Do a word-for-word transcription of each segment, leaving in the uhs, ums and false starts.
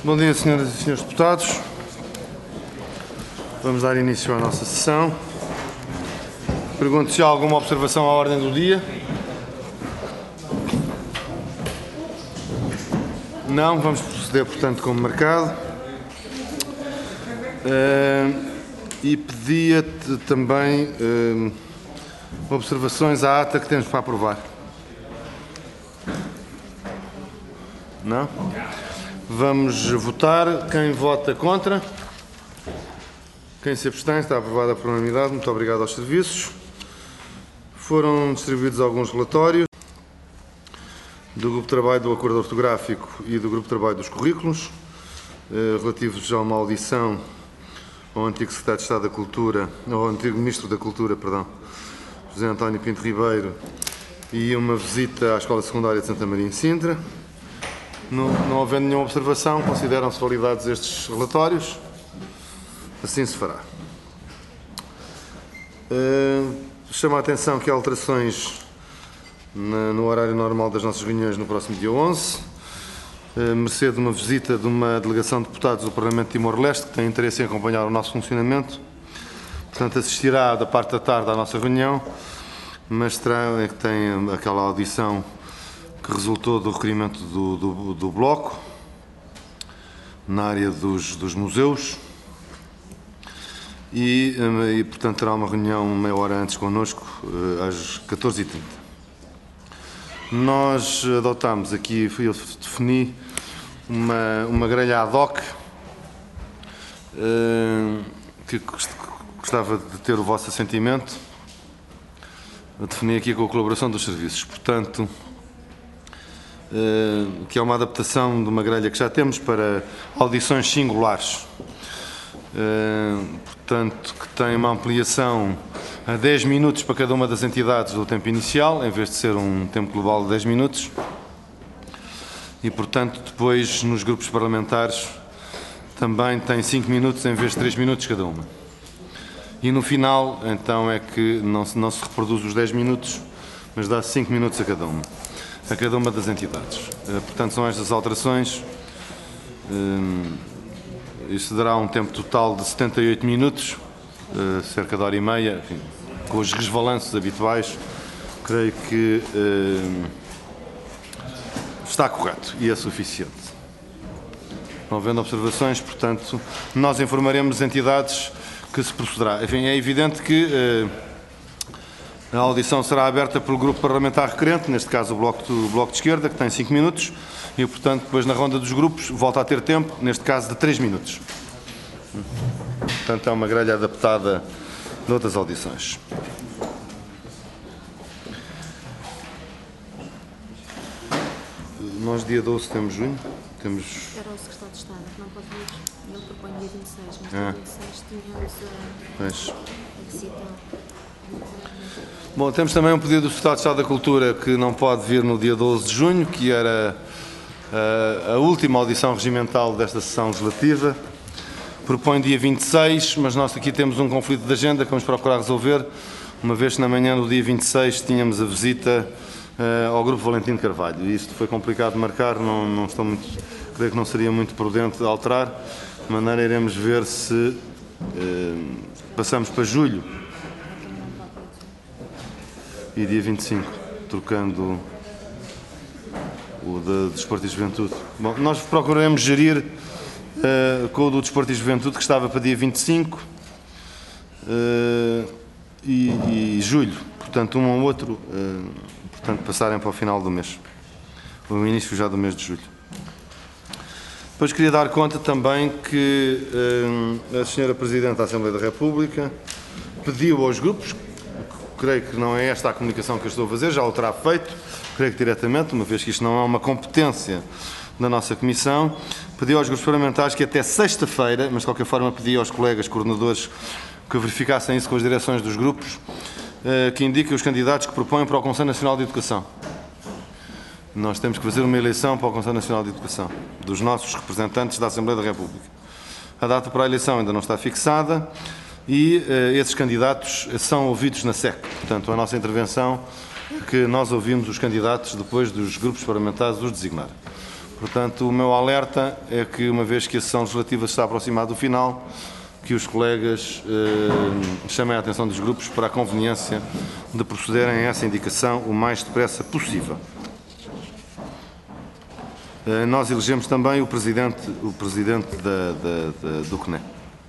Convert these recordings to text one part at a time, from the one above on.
Bom dia, senhoras e senhores deputados. Vamos dar início à nossa sessão. Pergunto se há alguma observação à ordem do dia. Não, vamos proceder, portanto, como marcado. Uh, e pedia-te também uh, observações à ata que temos para aprovar. Não? Vamos votar. Quem vota contra? Quem se abstém? Está aprovada por unanimidade. Muito obrigado aos serviços. Foram distribuídos alguns relatórios do Grupo de Trabalho do Acordo Ortográfico e do Grupo de Trabalho dos Currículos, eh, relativos a uma audição ao antigo Secretário de Estado da Cultura, ao antigo Ministro da Cultura, perdão, José António Pinto Ribeiro, e uma visita à Escola Secundária de Santa Maria em Sintra. Não, não havendo nenhuma observação, consideram-se validados estes relatórios. Assim se fará. Uh, chama a atenção que há alterações na, no horário normal das nossas reuniões no próximo dia onze, uh, mercê de uma visita de uma delegação de deputados do Parlamento de Timor-Leste, que tem interesse em acompanhar o nosso funcionamento. Portanto, assistirá da parte da tarde à nossa reunião, mas terá, é que tem aquela audição que resultou do requerimento do, do, do Bloco, na área dos, dos museus, e, e, portanto, terá uma reunião meia hora antes connosco, às catorze e trinta. Nós adotámos aqui, eu defini uma, uma grelha ad hoc, que gostava de ter o vosso assentimento. Eu defini aqui com a colaboração dos serviços, portanto, Uh, que é uma adaptação de uma grelha que já temos para audições singulares, uh, portanto, que tem uma ampliação a dez minutos para cada uma das entidades do tempo inicial, em vez de ser um tempo global de dez minutos, e, portanto, depois nos grupos parlamentares também tem cinco minutos em vez de três minutos cada uma. E no final, então, é que não se, não se reproduz os dez minutos, mas dá cinco minutos a cada uma. A cada uma das entidades. Portanto, são estas alterações. Isto dará um tempo total de setenta e oito minutos, cerca de hora e meia, enfim, com os resvalanços habituais. Creio que está correto e é suficiente. Não havendo observações, portanto, nós informaremos as entidades que se procederá. Enfim, é evidente que a audição será aberta pelo grupo parlamentar requerente, neste caso o Bloco, do Bloco de Esquerda, que tem cinco minutos, e, portanto, depois na ronda dos grupos volta a ter tempo, neste caso de três minutos. Portanto, é uma grelha adaptada de outras audições. Nós, dia doze, temos junho. Temos... Era o Secretário de Estado, que não pode vir. Ele propõe dia vinte e seis, mas dia vinte e seis tínhamos a, a visita. Bom, temos também um pedido do Secretário de Estado da Cultura que não pode vir no dia doze de junho, que era a, a última audição regimental desta sessão legislativa. Propõe dia vinte e seis, mas nós aqui temos um conflito de agenda que vamos procurar resolver, uma vez que na manhã do dia vinte e seis tínhamos a visita uh, ao Grupo Valentim de Carvalho. E isto foi complicado de marcar, não, não estou muito, creio que não seria muito prudente alterar, de maneira iremos ver se uh, passamos para julho. E dia vinte e cinco, trocando o da Desporto e Juventude. Bom, nós procuraremos gerir uh, com o do Desporto e Juventude, que estava para dia vinte e cinco uh, e, e julho. Portanto, um ou outro, uh, portanto, passarem para o final do mês, o início já do mês de julho. Depois queria dar conta também que uh, a senhora Presidente da Assembleia da República pediu aos grupos, creio que não é esta a comunicação que eu estou a fazer, já o terá feito, creio que diretamente, uma vez que isto não é uma competência da nossa Comissão, pediu aos grupos parlamentares que até sexta-feira, mas de qualquer forma pedi aos colegas coordenadores que verificassem isso com as direções dos grupos, que indiquem os candidatos que propõem para o Conselho Nacional de Educação. Nós temos que fazer uma eleição para o Conselho Nacional de Educação, dos nossos representantes da Assembleia da República. A data para a eleição ainda não está fixada, e uh, esses candidatos são ouvidos na S E C. Portanto, a nossa intervenção é que nós ouvimos os candidatos depois dos grupos parlamentares os designar. Portanto, o meu alerta é que, uma vez que a sessão legislativa se está a aproximar do final, que os colegas eh, chamem a atenção dos grupos para a conveniência de procederem a essa indicação o mais depressa possível. Eh, nós elegemos também o presidente, o presidente da, da, da, do C N E.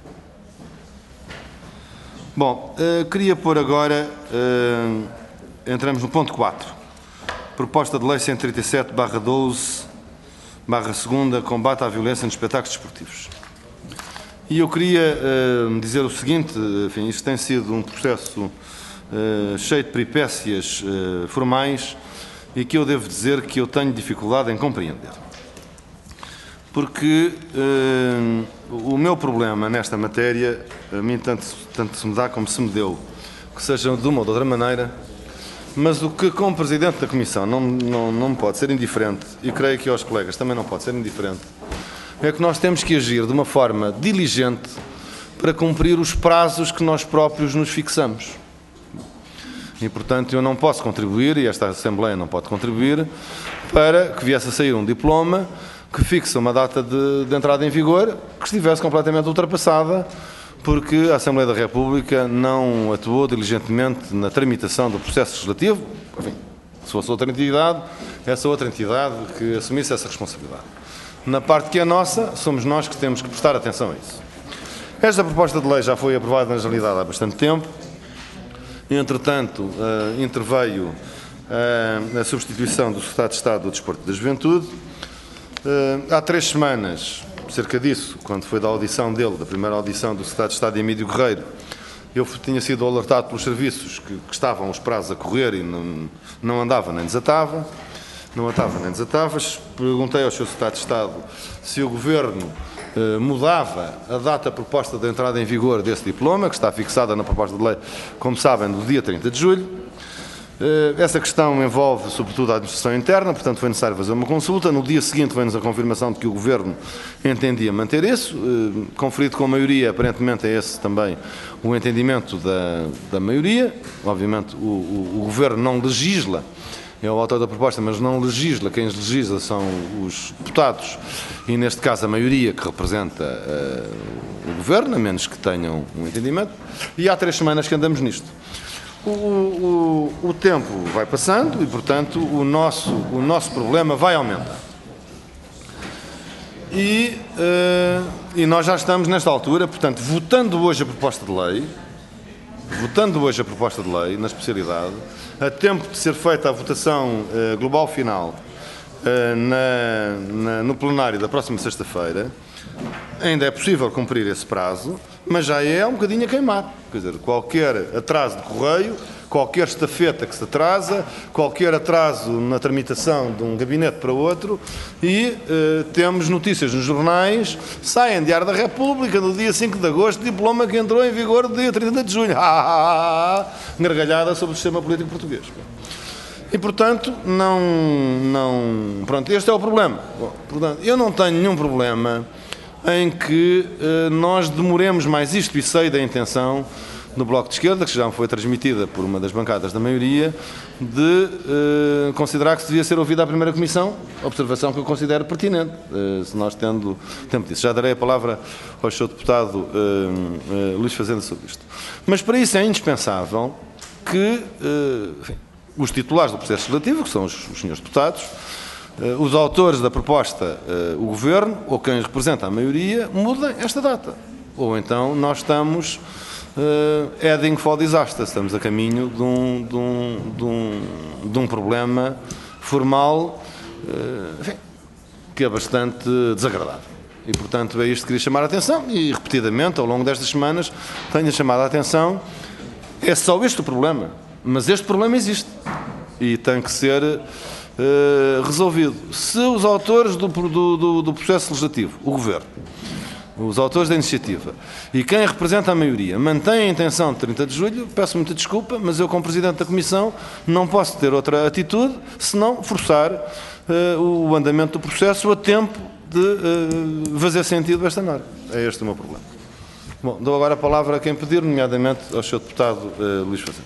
Bom, eh, queria pôr agora, eh, entramos no ponto quatro, proposta de lei cento e trinta e sete barra doze barra segunda, combate à violência nos espetáculos desportivos. E eu queria uh, dizer o seguinte, enfim, isto tem sido um processo uh, cheio de peripécias uh, formais e que eu devo dizer que eu tenho dificuldade em compreender. Porque uh, o meu problema nesta matéria, a mim tanto, tanto se me dá como se me deu, que seja de uma ou de outra maneira, mas o que como Presidente da Comissão não, não, não me pode ser indiferente, e creio que aos colegas também não pode ser indiferente, é que nós temos que agir de uma forma diligente para cumprir os prazos que nós próprios nos fixamos. E, portanto, eu não posso contribuir, e esta Assembleia não pode contribuir, para que viesse a sair um diploma que fixa uma data de, de entrada em vigor que estivesse completamente ultrapassada, porque a Assembleia da República não atuou diligentemente na tramitação do processo legislativo. Enfim, se fosse outra entidade, essa outra entidade que assumisse essa responsabilidade. Na parte que é nossa, somos nós que temos que prestar atenção a isso. Esta proposta de lei já foi aprovada na Generalidade há bastante tempo. Entretanto, uh, interveio uh, a substituição do Secretário de Estado do Desporto e da Juventude. Uh, há três semanas, cerca disso, quando foi da audição dele, da primeira audição do Secretário de Estado Emílio Guerreiro, eu tinha sido alertado pelos serviços que, que estavam os prazos a correr e não, não andava nem desatava. Não atava nem desatava. Perguntei ao senhor Secretário de Estado se o Governo eh, mudava a data proposta de entrada em vigor desse diploma, que está fixada na proposta de lei, como sabem, no dia trinta de julho. Eh, essa questão envolve, sobretudo, a administração interna, portanto foi necessário fazer uma consulta. No dia seguinte veio-nos a confirmação de que o Governo entendia manter isso. Eh, conferido com a maioria, aparentemente é esse também o entendimento da, da maioria. Obviamente o, o, o Governo não legisla, é o autor da proposta, mas não legisla. Quem legisla são os deputados e, neste caso, a maioria que representa uh, o Governo, a menos que tenham um entendimento. E há três semanas que andamos nisto. O, o, o tempo vai passando e, portanto, o nosso, o nosso problema vai aumentar. E, uh, e nós já estamos nesta altura, portanto, votando hoje a proposta de lei, votando hoje a proposta de lei, na especialidade, a tempo de ser feita a votação uh, global final uh, na, na, no plenário da próxima sexta-feira, ainda é possível cumprir esse prazo, mas já é um bocadinho a queimar. Quer dizer, qualquer atraso de correio, qualquer estafeta que se atrasa, qualquer atraso na tramitação de um gabinete para outro, e eh, temos notícias nos jornais, sai em Diário da República, no dia cinco de agosto, diploma que entrou em vigor no dia trinta de julho. Gargalhada sobre o sistema político português. E, portanto, não, não... Pronto, este é o problema. Bom, portanto, eu não tenho nenhum problema em que eh, nós demoremos mais isto, e sei da intenção no Bloco de Esquerda, que já me foi transmitida por uma das bancadas da maioria, de eh, considerar que se devia ser ouvida a primeira comissão, observação que eu considero pertinente, eh, se nós tendo tempo disso. Já darei a palavra ao senhor deputado eh, eh, Luís Fazenda sobre isto. Mas para isso é indispensável que eh, enfim, os titulares do processo legislativo, que são os, os senhores deputados, eh, os autores da proposta, eh, o Governo, ou quem representa a maioria, mudem esta data. Ou então nós estamos Uh, heading for disaster, estamos a caminho de um, de um, de um, de um problema formal uh, enfim, que é bastante desagradável. E, portanto, é isto que queria chamar a atenção e, repetidamente, ao longo destas semanas, tenho chamado a atenção. É só este o problema, mas este problema existe e tem que ser uh, resolvido. Se os autores do, do, do, do processo legislativo, o Governo, os autores da iniciativa e quem representa a maioria mantém a intenção de trinta de julho, peço muita desculpa, mas eu, como Presidente da Comissão, não posso ter outra atitude senão forçar uh, o andamento do processo a tempo de uh, fazer sentido esta norma. É este o meu problema. Bom, dou agora a palavra a quem pedir, nomeadamente ao senhor Deputado uh, Luís Fazenda.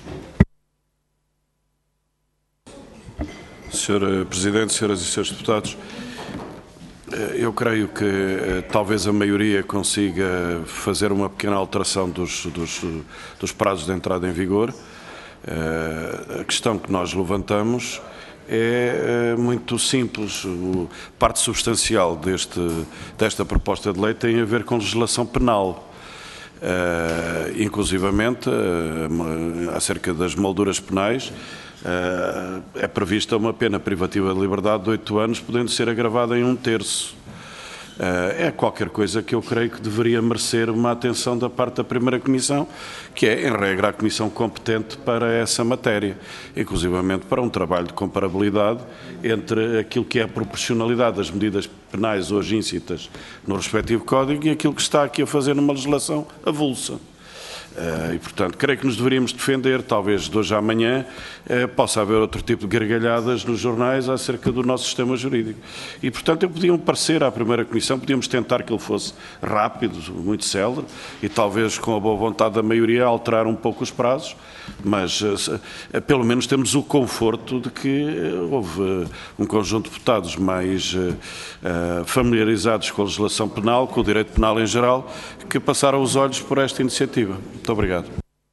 senhor Presidente, senhoras e senhores Deputados, Eu creio que talvez a maioria consiga fazer uma pequena alteração dos, dos, dos prazos de entrada em vigor. A questão que nós levantamos é muito simples. A parte substancial deste, desta proposta de lei tem a ver com legislação penal. Uh, inclusivamente, uh, acerca das molduras penais, uh, é prevista uma pena privativa de liberdade de oito anos, podendo ser agravada em um terço. Uh, é qualquer coisa que eu creio que deveria merecer uma atenção da parte da Primeira Comissão, que é, em regra, a Comissão competente para essa matéria, inclusivamente para um trabalho de comparabilidade entre aquilo que é a proporcionalidade das medidas penais hoje íncitas no respectivo Código e aquilo que está aqui a fazer numa legislação avulsa. Uh, e, portanto, creio que nos deveríamos defender, talvez de hoje à amanhã uh, possa haver outro tipo de gargalhadas nos jornais acerca do nosso sistema jurídico. E, portanto, eu podia um parecer à Primeira Comissão, podíamos tentar que ele fosse rápido, muito célere, e talvez com a boa vontade da maioria alterar um pouco os prazos, mas uh, uh, pelo menos temos o conforto de que uh, houve uh, um conjunto de deputados mais uh, uh, familiarizados com a legislação penal, com o direito penal em geral, que passaram os olhos por esta iniciativa. Muito obrigado.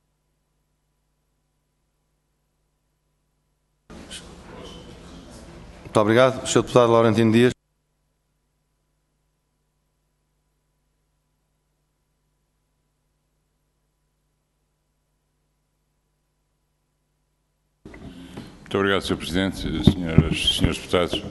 Muito obrigado. senhor Deputado Laurentino Dias. Muito obrigado, senhor Presidente, senhoras e senhores deputados.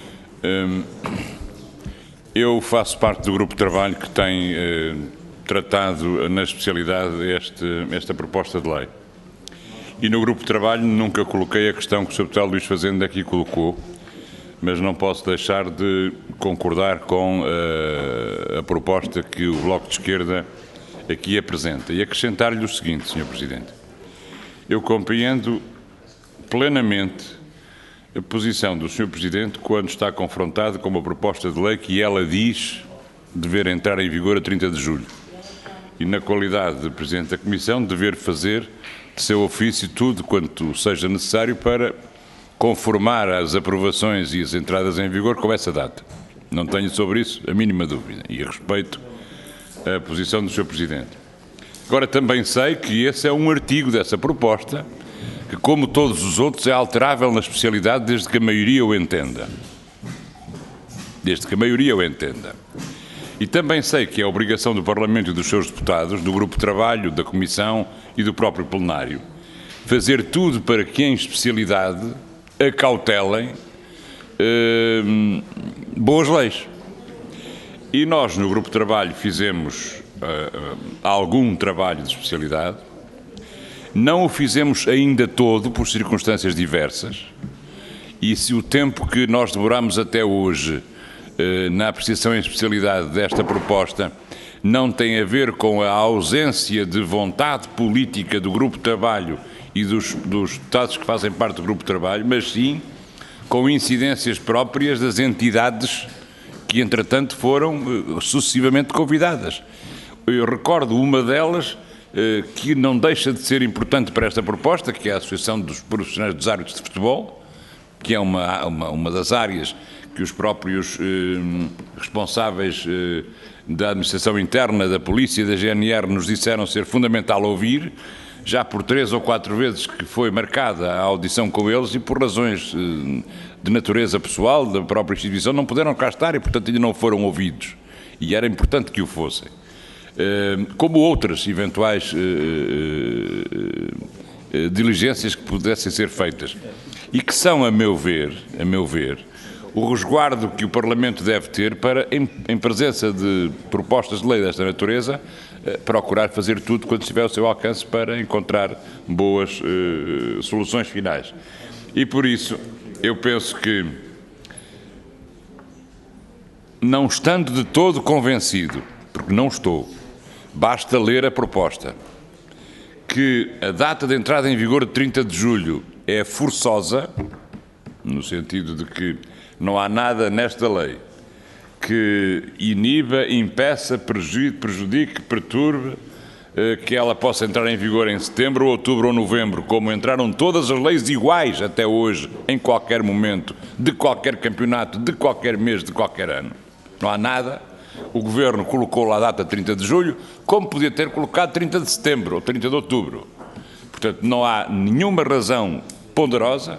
Eu faço parte do grupo de trabalho que tem tratado na especialidade este, esta proposta de lei. E no grupo de trabalho nunca coloquei a questão que o senhor Deputado Luís Fazenda aqui colocou, mas não posso deixar de concordar com uh, a proposta que o Bloco de Esquerda aqui apresenta e acrescentar-lhe o seguinte, senhor Presidente. Eu compreendo plenamente a posição do senhor Presidente quando está confrontado com uma proposta de lei que ela diz dever entrar em vigor a trinta de julho. E, na qualidade de Presidente da Comissão, dever fazer de seu ofício tudo quanto seja necessário para conformar as aprovações e as entradas em vigor com essa data. Não tenho sobre isso a mínima dúvida e respeito a posição do senhor Presidente. Agora, também sei que esse é um artigo dessa proposta que, como todos os outros, é alterável na especialidade desde que a maioria o entenda. Desde que a maioria o entenda. E também sei que é obrigação do Parlamento e dos seus deputados, do grupo de trabalho, da Comissão e do próprio plenário, fazer tudo para que, em especialidade, acautelem eh, boas leis. E nós, no grupo de trabalho, fizemos eh, algum trabalho de especialidade. Não o fizemos ainda todo, por circunstâncias diversas, e se o tempo que nós demoramos até hoje na apreciação em especialidade desta proposta não tem a ver com a ausência de vontade política do grupo de trabalho e dos, dos deputados que fazem parte do grupo de trabalho, mas sim com incidências próprias das entidades que, entretanto, foram sucessivamente convidadas. Eu recordo uma delas que não deixa de ser importante para esta proposta, que é a Associação dos Profissionais dos Árbitros de Futebol, que é uma, uma, uma das áreas que os próprios eh, responsáveis eh, da administração interna, da polícia e da G N R nos disseram ser fundamental ouvir, já por três ou quatro vezes que foi marcada a audição com eles e por razões eh, de natureza pessoal da própria instituição não puderam cá estar e, portanto, ainda não foram ouvidos. E era importante que o fossem. Eh, como outras eventuais eh, eh, diligências que pudessem ser feitas. E que são, a meu ver, a meu ver, o resguardo que o Parlamento deve ter para, em, em presença de propostas de lei desta natureza, eh, procurar fazer tudo quanto estiver ao seu alcance para encontrar boas eh, soluções finais. E por isso, eu penso que, não estando de todo convencido, porque não estou, basta ler a proposta, que a data de entrada em vigor de trinta de julho é forçosa, no sentido de que não há nada nesta lei que iniba, impeça, prejudique, prejudique perturbe eh, que ela possa entrar em vigor em setembro, outubro ou novembro, como entraram todas as leis iguais até hoje, em qualquer momento, de qualquer campeonato, de qualquer mês, de qualquer ano. Não há nada. O Governo colocou lá a data trinta de julho, como podia ter colocado trinta de setembro ou trinta de outubro. Portanto, não há nenhuma razão ponderosa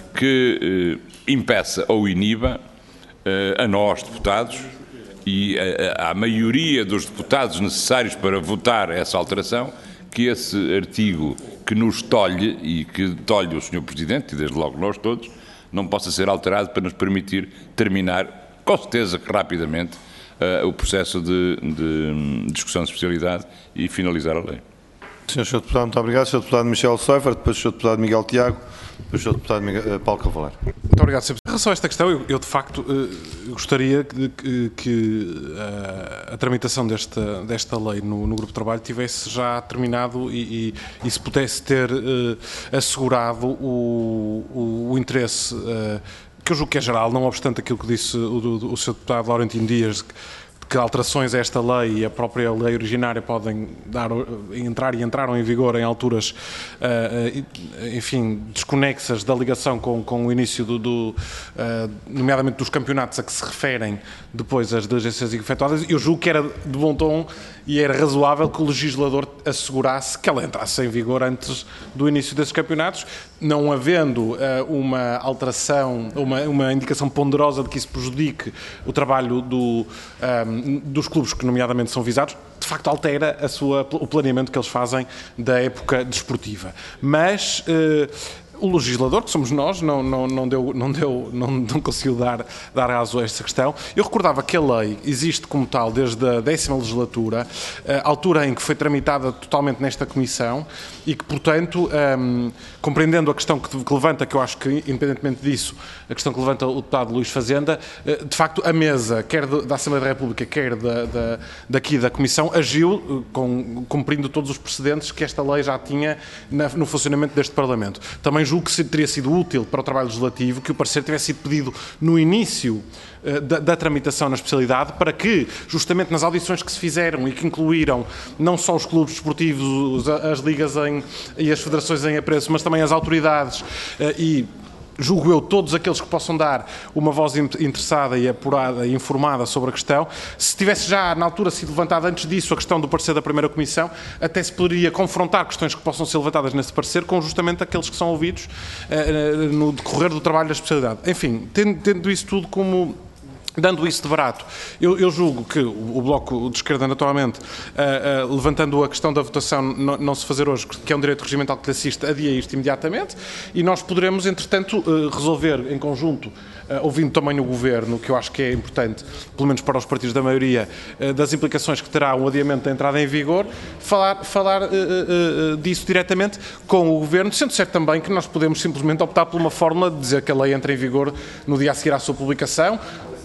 que eh, impeça ou iniba eh, a nós, deputados, e a, a maioria dos deputados necessários para votar essa alteração, que esse artigo que nos tolhe e que tolhe o senhor Presidente, e desde logo nós todos, não possa ser alterado para nos permitir terminar, com certeza que rapidamente, uh, o processo de, de discussão de especialidade e finalizar a lei. senhor senhor Deputado, muito obrigado. senhor Deputado Michel Seifert, depois o senhor Deputado Miguel Tiago, depois o senhor Deputado Miguel, uh, Paulo Cavaleiro. Muito obrigado, senhor Presidente. Em relação a esta questão, eu, eu de facto uh, gostaria que, que, que uh, a tramitação desta, desta lei no, no Grupo de Trabalho tivesse já terminado e, e, e se pudesse ter uh, assegurado o, o, o interesse, uh, que eu julgo que é geral, não obstante aquilo que disse o, o, o senhor Deputado Laurentino Dias, que alterações a esta lei e a própria lei originária podem dar, entrar e entraram em vigor em alturas, uh, enfim, desconexas da ligação com, com o início, do, do uh, nomeadamente dos campeonatos a que se referem depois as diligências efetuadas. Eu julgo que era de bom tom e era razoável que o legislador assegurasse que ela entrasse em vigor antes do início desses campeonatos, não havendo uh, uma alteração, uma, uma indicação ponderosa de que isso prejudique o trabalho do, um, dos clubes que nomeadamente são visados, de facto altera a sua, o planeamento que eles fazem da época desportiva. Mas uh, o legislador, que somos nós, não, não, não, deu, não, deu, não, não conseguiu dar, dar raso a esta questão. Eu recordava que a lei existe como tal desde a décima legislatura, a altura em que foi tramitada totalmente nesta comissão e que, portanto, um, compreendendo a questão que, que levanta, que eu acho que, independentemente disso, a questão que levanta o deputado Luís Fazenda, de facto, a mesa, quer da Assembleia da República, quer da, da, daqui da Comissão, agiu com, cumprindo todos os precedentes que esta lei já tinha na, no funcionamento deste Parlamento. Também julgo que teria sido útil para o trabalho legislativo que o parecer tivesse sido pedido no início uh, da, da tramitação na especialidade, para que, justamente nas audições que se fizeram e que incluíram não só os clubes desportivos, as ligas em, e as federações em apreço, mas também as autoridades uh, e, julgo eu, todos aqueles que possam dar uma voz interessada e apurada e informada sobre a questão, se tivesse já na altura sido levantada antes disso a questão do parecer da primeira comissão, até se poderia confrontar questões que possam ser levantadas nesse parecer com justamente aqueles que são ouvidos uh, no decorrer do trabalho da especialidade. Enfim, tendo, tendo isso tudo como... Dando isso de barato, eu, eu julgo que o, o Bloco de Esquerda, naturalmente, uh, uh, levantando a questão da votação não, não se fazer hoje, que é um direito regimental que lhe assiste, adia isto imediatamente e nós poderemos, entretanto, uh, resolver em conjunto, uh, ouvindo também o Governo, que eu acho que é importante, pelo menos para os partidos da maioria, uh, das implicações que terá um adiamento da entrada em vigor, falar, falar uh, uh, uh, disso diretamente com o Governo, sendo certo também que nós podemos simplesmente optar por uma forma de dizer que a lei entra em vigor no dia a seguir à sua publicação,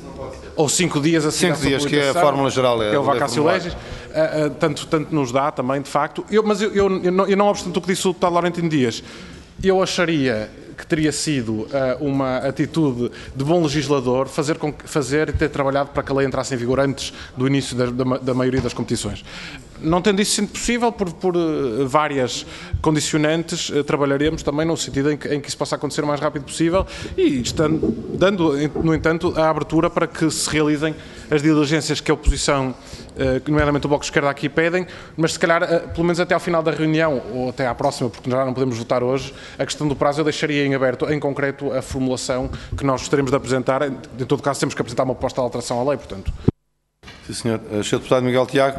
ou cinco dias a seguir Cinco dias, que é a fórmula geral. É, que é o vacatio legis, uh, uh, tanto, tanto nos dá também, de facto. Eu, mas eu, eu, eu, não, eu não obstante o que disse o deputado Laurentino Dias, eu acharia que teria sido uh, uma atitude de bom legislador fazer, com, fazer e ter trabalhado para que a lei entrasse em vigor antes do início da, da, da maioria das competições. Não tendo isso sendo possível, por, por uh, várias condicionantes, uh, trabalharemos também no sentido em que, em que isso possa acontecer o mais rápido possível e estando, dando, no entanto, a abertura para que se realizem as diligências que a oposição, uh, nomeadamente o Bloco de Esquerda, aqui pedem, mas se calhar, uh, pelo menos até ao final da reunião, ou até à próxima, porque já não podemos votar hoje, a questão do prazo eu deixaria em aberto, em concreto, a formulação que nós gostaríamos de apresentar. Em todo caso, temos que apresentar uma proposta de alteração à lei, portanto. Sim, senhor. Uh, senhor Deputado Miguel Tiago.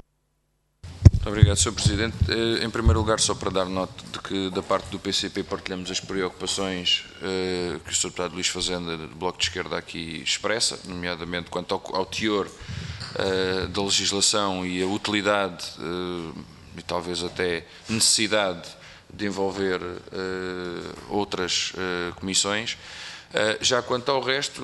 Muito obrigado, senhor Presidente. Em primeiro lugar, só para dar nota de que da parte do P C P partilhamos as preocupações uh, que o senhor Deputado Luís Fazenda, do Bloco de Esquerda, aqui expressa, nomeadamente quanto ao, ao teor uh, da legislação e a utilidade uh, e talvez até necessidade de envolver uh, outras uh, comissões. Uh, já quanto ao resto,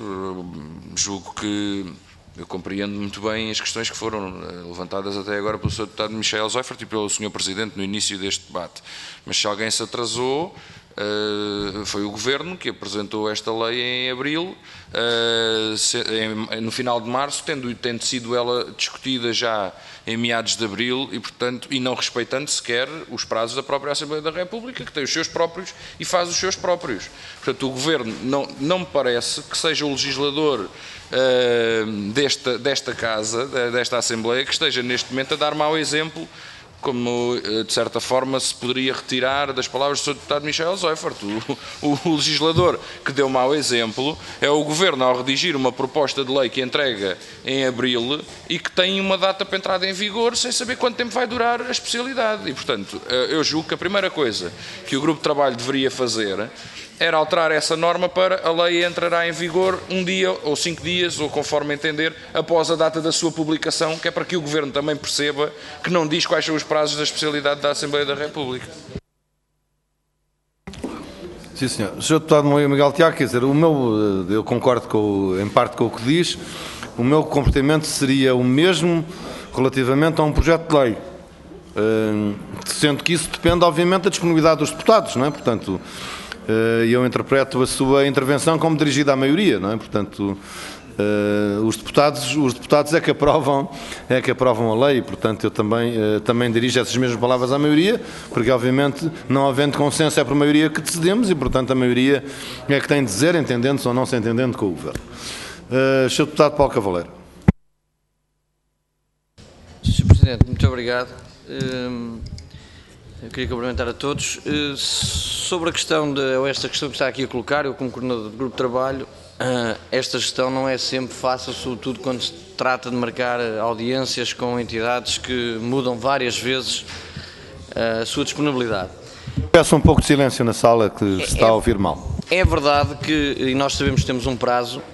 julgo que eu compreendo muito bem as questões que foram levantadas até agora pelo senhor Deputado Michel Seifert e pelo senhor Presidente no início deste debate. Mas se alguém se atrasou, Uh, foi o Governo que apresentou esta lei em abril, uh, se, em, no final de março, tendo, tendo sido ela discutida já em meados de abril e, portanto, e não respeitando sequer os prazos da própria Assembleia da República, que tem os seus próprios e faz os seus próprios. Portanto, o Governo não, não me parece que seja o legislador uh, desta, desta Casa, desta Assembleia, que esteja neste momento a dar mau exemplo, como, de certa forma, se poderia retirar das palavras do senhor Deputado Michel Seifert. O, o legislador que deu mau exemplo é o Governo ao redigir uma proposta de lei que entrega em abril e que tem uma data para entrada em vigor sem saber quanto tempo vai durar a especialidade. E, portanto, eu julgo que a primeira coisa que o Grupo de Trabalho deveria fazer era alterar essa norma para a lei entrará em vigor um dia ou cinco dias, ou conforme entender, após a data da sua publicação, que é para que o Governo também perceba que não diz quais são os prazos da especialidade da Assembleia da República. Sim, senhor. senhor Deputado Miguel Tiago, quer dizer, o meu, eu concordo com, em parte com o que diz, o meu comportamento seria o mesmo relativamente a um projeto de lei, sendo que isso depende, obviamente, da disponibilidade dos deputados, não é? Portanto, eu interpreto a sua intervenção como dirigida à maioria, não é? Portanto, os deputados, os deputados é que aprovam, é que aprovam a lei, portanto, eu também, também dirijo essas mesmas palavras à maioria, porque, obviamente, não havendo consenso é por maioria que decidimos e, portanto, a maioria é que tem de dizer, entendendo-se ou não se entendendo com o Governo. senhor Deputado Paulo Cavaleiro. senhor Presidente, muito obrigado. Eu queria cumprimentar a todos. Sobre a questão, de, ou esta questão que está aqui a colocar, eu como coordenador do Grupo de Trabalho, esta gestão não é sempre fácil, sobretudo quando se trata de marcar audiências com entidades que mudam várias vezes a sua disponibilidade. Peço um pouco de silêncio na sala, que se está a ouvir mal. É verdade que, e nós sabemos que temos um prazo, uh,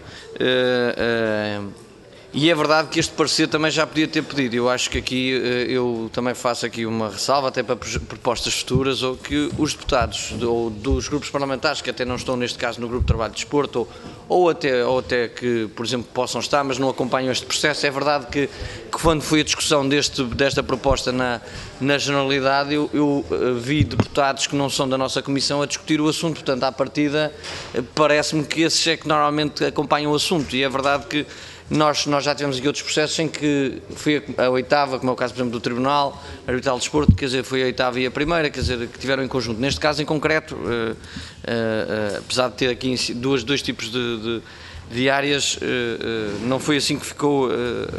uh, e é verdade que este parecer também já podia ter pedido. Eu acho que aqui eu também faço aqui uma ressalva, até para propostas futuras, ou que os deputados ou dos grupos parlamentares, que até não estão neste caso no Grupo de Trabalho de Desporto, ou, ou, até, ou até que, por exemplo, possam estar, mas não acompanham este processo. É verdade que, que quando foi a discussão deste, desta proposta na, na generalidade, eu, eu vi deputados que não são da nossa comissão a discutir o assunto. Portanto, à partida, parece-me que esses é que normalmente acompanham o assunto, e é verdade que Nós, nós já tivemos aqui outros processos em que foi a oitava, como é o caso, por exemplo, do Tribunal Arbitral de Desporto, quer dizer, foi a oitava e a primeira, quer dizer, que tiveram em conjunto. Neste caso, em concreto, uh, uh, uh, apesar de ter aqui duas, dois tipos de, de, de áreas, uh, uh, não foi assim que ficou uh,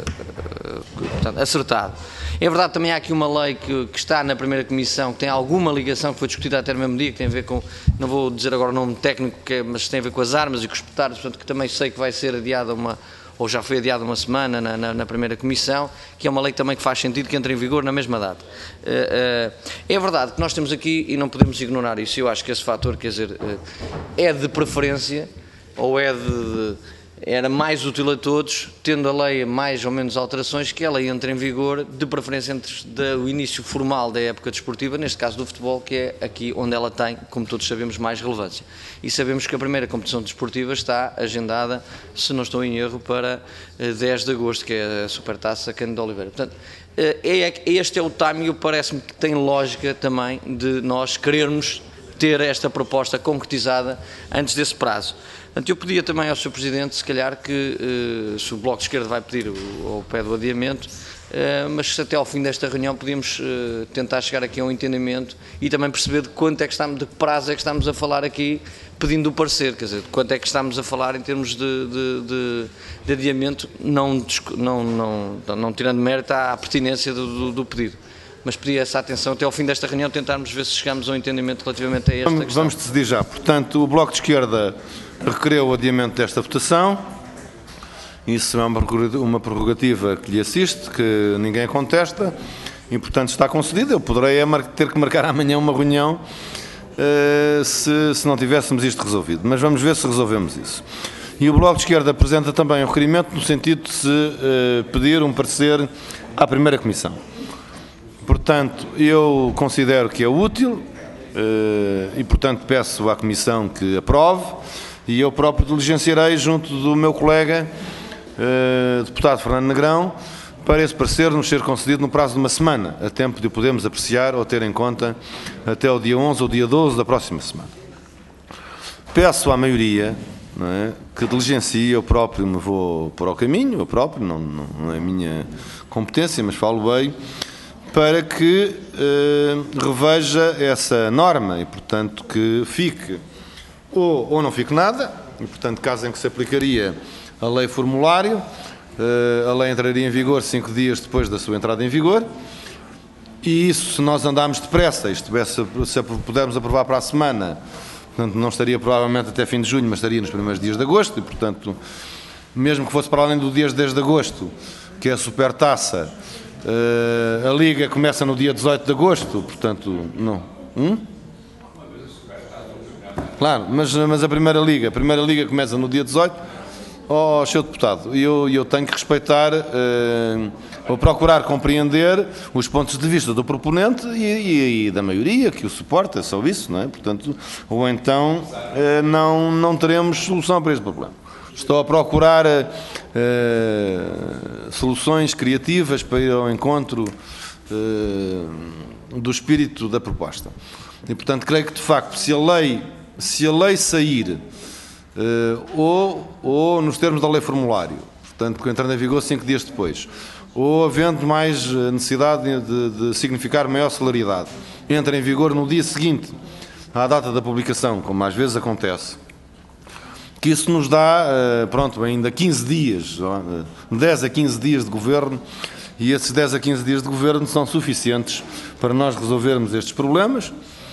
uh, portanto, acertado. É verdade, também há aqui uma lei que, que está na primeira comissão, que tem alguma ligação, que foi discutida até no mesmo dia, que tem a ver com, não vou dizer agora o nome técnico, que é, mas tem a ver com as armas e com os espetáculos, portanto, que também sei que vai ser adiada uma, ou já foi adiada uma semana na, na, na primeira comissão, que é uma lei também que faz sentido que entre em vigor na mesma data. Uh, uh, é verdade que nós temos aqui, e não podemos ignorar isso, eu acho que esse fator, quer dizer, uh, é de preferência, ou é de, de, era mais útil a todos, tendo a lei mais ou menos alterações, que a lei entre em vigor, de preferência entre o início formal da época desportiva, neste caso do futebol, que é aqui onde ela tem, como todos sabemos, mais relevância. E sabemos que a primeira competição desportiva está agendada, se não estou em erro, para dez de agosto, que é a Supertaça Cândido Oliveira. Portanto, este é o timing, parece-me que tem lógica também de nós querermos ter esta proposta concretizada antes desse prazo. Portanto, eu pedia também ao senhor Presidente, se calhar, que uh, se o Bloco de Esquerda vai pedir o, ou pede o adiamento, uh, mas se até ao fim desta reunião podíamos uh, tentar chegar aqui a um entendimento e também perceber de quanto é que estamos, de que prazo é que estamos a falar aqui, pedindo o parecer, quer dizer, de quanto é que estamos a falar em termos de, de, de, de adiamento, não, não, não, não tirando mérito à pertinência do, do, do pedido. Mas pedi essa atenção até ao fim desta reunião, tentarmos ver se chegamos a um entendimento relativamente a esta vamos, questão. Vamos decidir já. Portanto, o Bloco de Esquerda requereu o adiamento desta votação. Isso é uma prerrogativa que lhe assiste, que ninguém contesta, e, portanto, está concedido. Eu poderei ter que marcar amanhã uma reunião uh, se, se não tivéssemos isto resolvido. Mas vamos ver se resolvemos isso. E o Bloco de Esquerda apresenta também um requerimento no sentido de se uh, pedir um parecer à primeira comissão. Portanto, eu considero que é útil e, portanto, peço à Comissão que aprove e eu próprio diligenciarei junto do meu colega, deputado Fernando Negrão, para esse parecer nos ser concedido no prazo de uma semana, a tempo de o podermos apreciar ou ter em conta até o dia onze ou dia doze da próxima semana. peço à maioria, não é, que diligencie, eu próprio me vou pôr ao caminho, eu próprio, não, não, não é a minha competência, mas falo bem, para que eh, reveja essa norma e, portanto, que fique, ou, ou não fique nada, e, portanto, caso em que se aplicaria a lei formulário, eh, a lei entraria em vigor cinco dias depois da sua entrada em vigor, e isso, se nós andarmos depressa, isto é, se, se pudermos aprovar para a semana, portanto, não estaria provavelmente até fim de junho, mas estaria nos primeiros dias de agosto, e, portanto, mesmo que fosse para além do dia dez de agosto, que é a supertaça, Uh, a Liga começa no dia dezoito de agosto, portanto, não. Hum? Claro, mas, mas a Primeira Liga, a Primeira Liga começa no dia dezoito, ó, oh, senhor Deputado, eu, eu tenho que respeitar, uh, ou procurar compreender os pontos de vista do proponente e, e, e da maioria que o suporta, é só isso, não é? Portanto, ou então uh, não, não teremos solução para este problema. Estou a procurar uh, soluções criativas para ir ao encontro uh, do espírito da proposta. E, portanto, creio que, de facto, se a lei, se a lei sair, uh, ou, ou nos termos da lei formulário, portanto, entrando em vigor cinco dias depois, ou havendo mais necessidade de, de significar maior celeridade, entra em vigor no dia seguinte à data da publicação, como às vezes acontece, que isso nos dá, pronto, ainda quinze dias, dez a quinze dias de governo, e esses dez a quinze dias de governo são suficientes para nós resolvermos estes problemas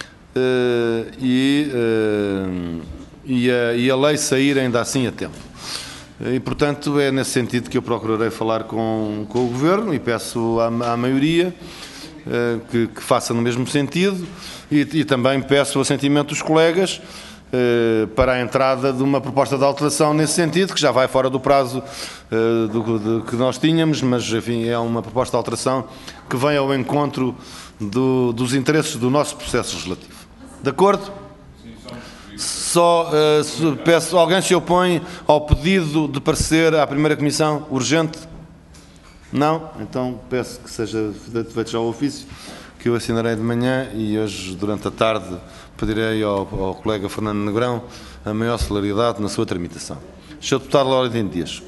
e, e, a, e a lei sair ainda assim a tempo. E, portanto, é nesse sentido que eu procurarei falar com, com o Governo e peço à, à maioria que, que faça no mesmo sentido e, e também peço o assentimento dos colegas para a entrada de uma proposta de alteração nesse sentido, que já vai fora do prazo uh, do, do, que nós tínhamos, mas enfim, é uma proposta de alteração que vem ao encontro do, dos interesses do nosso processo legislativo. De acordo? Só uh, se, peço, alguém se opõe ao pedido de parecer à primeira comissão urgente? Não? Então peço que seja feito já o ofício, que eu assinarei de manhã e hoje, durante a tarde, pedirei ao, ao colega Fernando Negrão a maior celeridade na sua tramitação. senhor Deputado Laurentino Dias.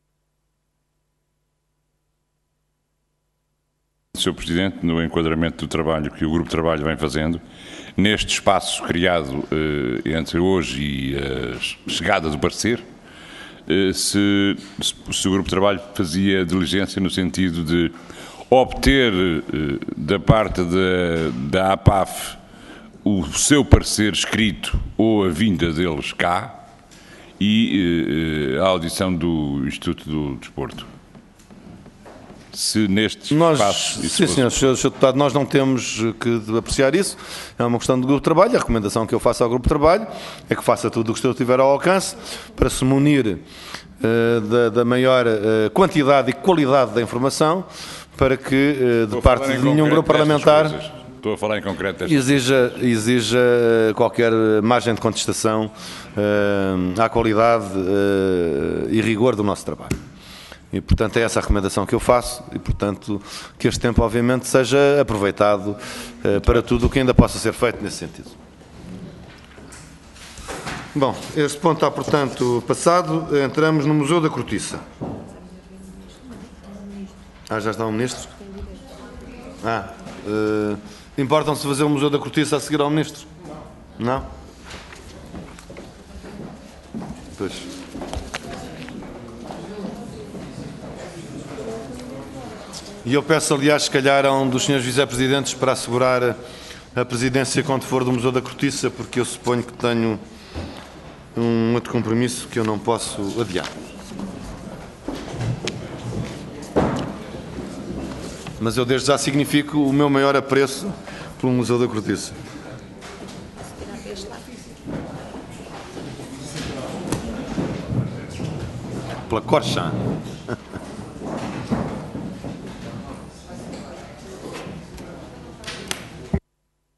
senhor Presidente, no enquadramento do trabalho que o Grupo de Trabalho vem fazendo, neste espaço criado eh, entre hoje e a chegada do parecer, eh, se, se o Grupo de Trabalho fazia diligência no sentido de obter eh, da parte da, da A P A F o seu parecer escrito ou a vinda deles cá e eh, a audição do Instituto do Desporto. Se neste nós, espaço... Sim, fosse... senhor, senhor, senhor Deputado, nós não temos que apreciar isso, é uma questão do Grupo de Trabalho. A recomendação que eu faço ao Grupo de Trabalho é que faça tudo o que o senhor tiver ao alcance para se munir uh, da, da maior uh, quantidade e qualidade da informação, para que, uh, de parte de nenhum grupo parlamentar... Estou a falar em concreto. Exija, exija qualquer margem de contestação uh, à qualidade uh, e rigor do nosso trabalho. E, portanto, é essa a recomendação que eu faço e, portanto, que este tempo, obviamente, seja aproveitado uh, para tudo o que ainda possa ser feito nesse sentido. Bom, este ponto está, portanto, passado. Entramos no Museu da Cortiça. Ah, já está o Ministro? Ah, uh, importam-se fazer o Museu da Cortiça a seguir ao Ministro? Não? Pois. E eu peço, aliás, se calhar a um dos senhores vice-presidentes para assegurar a presidência quando for do Museu da Cortiça, porque eu suponho que tenho um outro compromisso que eu não posso adiar. Mas eu desde já significo o meu maior apreço pelo Museu da Cortiça. Pela Corchã.